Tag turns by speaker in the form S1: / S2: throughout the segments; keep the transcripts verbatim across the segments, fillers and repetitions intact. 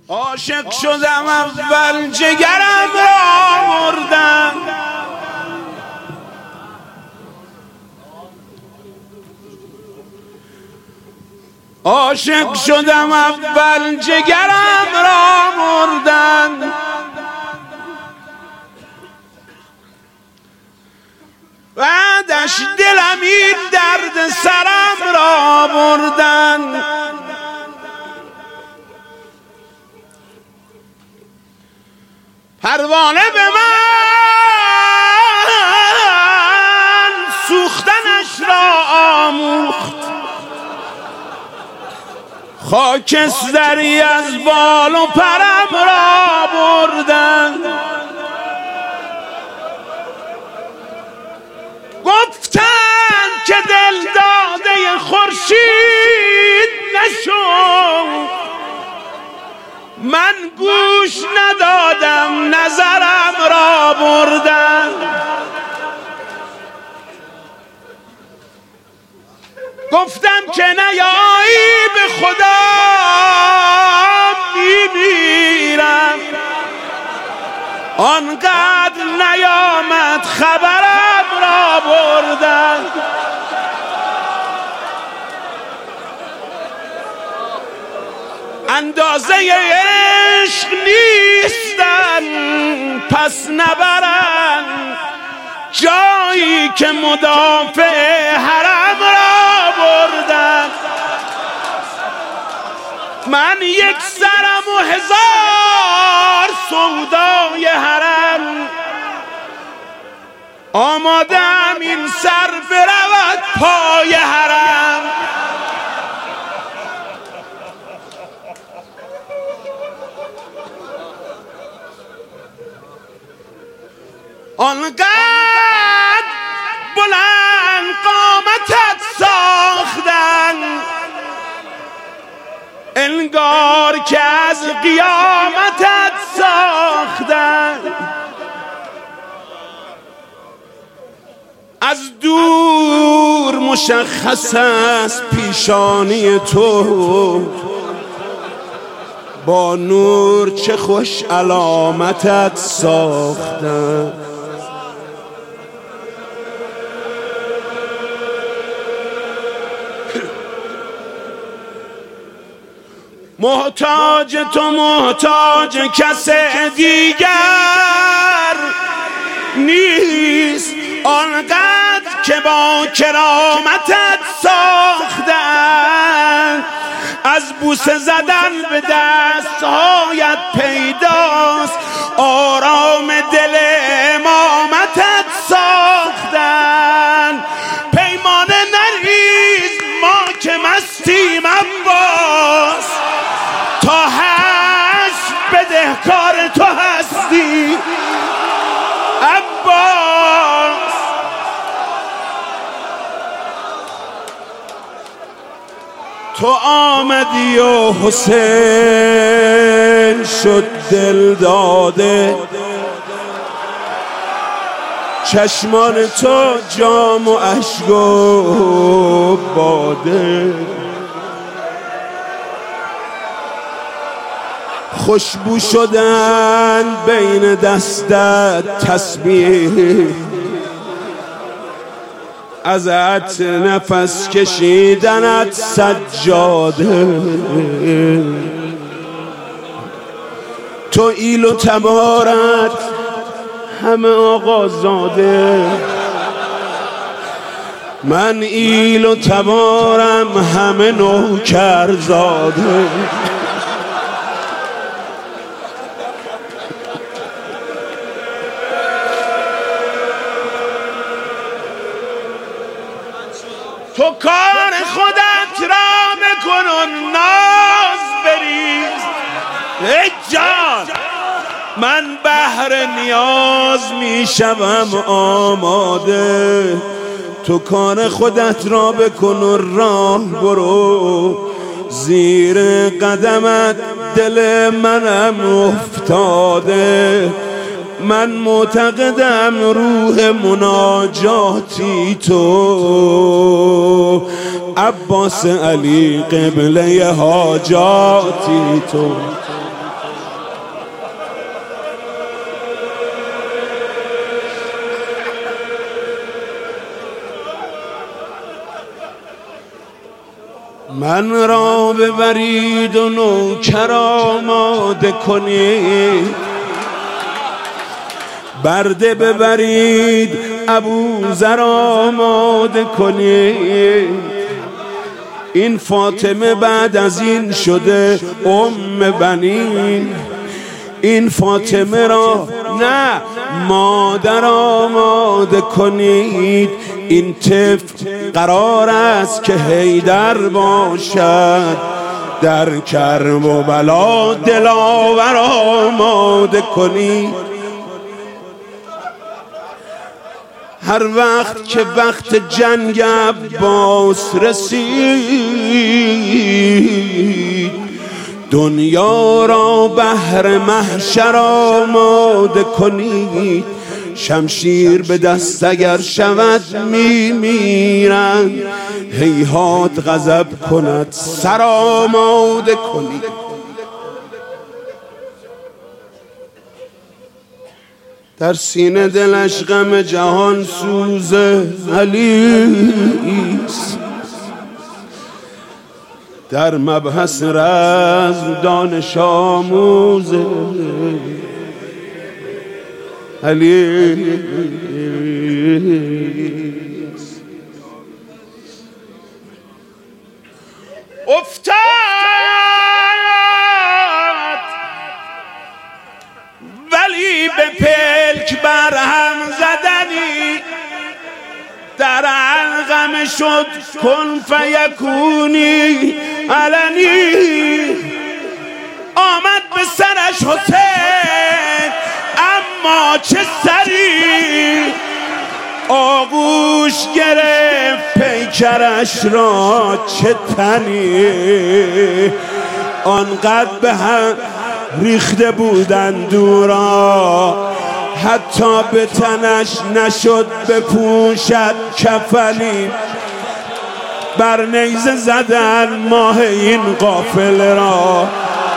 S1: عاشق شدم اول جگرم را مردم، عاشق شدم اول جگرم را مردم، بعدش دلم این درد سرم را بردن. پروانه به من سوختنش را آموخت، خاکستری از بال و پرم را بردن. گفتن که دل داده خورشید نشو، من گوش ندادم نظرم را بردن. گفتم که نیایی به خدا میمیرم، آنقدر نیامد خبرم را بردن. اندازه عشق نیستن پس نبرن، جایی که مدافع حرم را بردن. من یک سرم و هزار سودای حرم، آمادم این سر برود پای حرم. آنقدر بلند قامتت ساختن، انگار که از قیامتت ساختن. از دور مشخص است پیشانی تو، با نور چه خوش علامتت ساختن. محتاج تو محتاج کس دیگر نیست، آنقدر که با کرامتت ساختن. از بوسه زدن به دستهایت پیداست، آرام دل امامتت ساختن. پیمانه نریز ما که مستیم عباس، تا هست بدهکار تو هستی عباس. تو آمدی و حسین شد دل داده، چشمان تو جام و اشک و باده. خوشبو شدن بین دستت تسبیح، ازت نفس کشیدنت سجاده. تو ایل و تبارت همه آقازاده، من ایل و تبارم همه نوکرزاده. تو کار خودت را بکن و ناز بریز ای جان، من بهر نیاز میشوم آماده. تو کار خودت را بکن و راه برو، زیر قدمت دل منم افتاده. من معتقدم روح مناجاتی تو، عباس علی قبله حاجاتی تو. من را ببرید و نوکر آماده کنید، برده ببرید ابوذر آماده کنید. این فاطمه بعد از این شده ام بنین، این فاطمه را نه مادر آماده کنید. این طفل قرار است که حیدر باشد، در کرب و بلا دلاور آماده کنید. هر وقت که وقت جنگ عباس رسید، دنیا را بهر محشر آماده کنید. شمشیر به دست اگر شود می میرند، هیهات غضب کند سر آماده کنید. در سینه دلش غم جهان سوز علیست، در مبحث رزم دانش آموز علیست. افتاد ولی به پلک برهم زدنی، در علقم شد کن فیکونی علنی. آمد به سرش حسین اما چه سری، آغوش گرفت پیکرش را چه تنی. آنقدر به هم ریخته بودند دورا، حتی به تنش نشد بپوشد کفنی. بر نیزه زدن ماه این قافله را،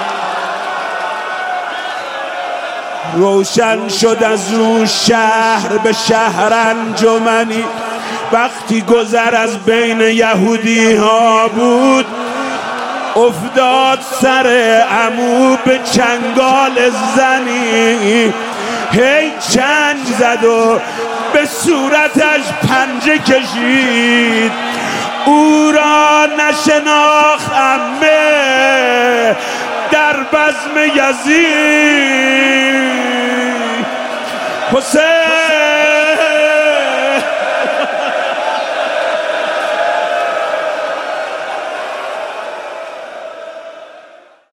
S1: روشن شد از او شهر به شهر انجمنی. وقتی گذر از بین یهودی ها بود، افتاد سر عمو به چنگال زنی. هی چنگ زد و به صورتش پنجه کشید، او را نشناخت عمه در بزم یزید. حسین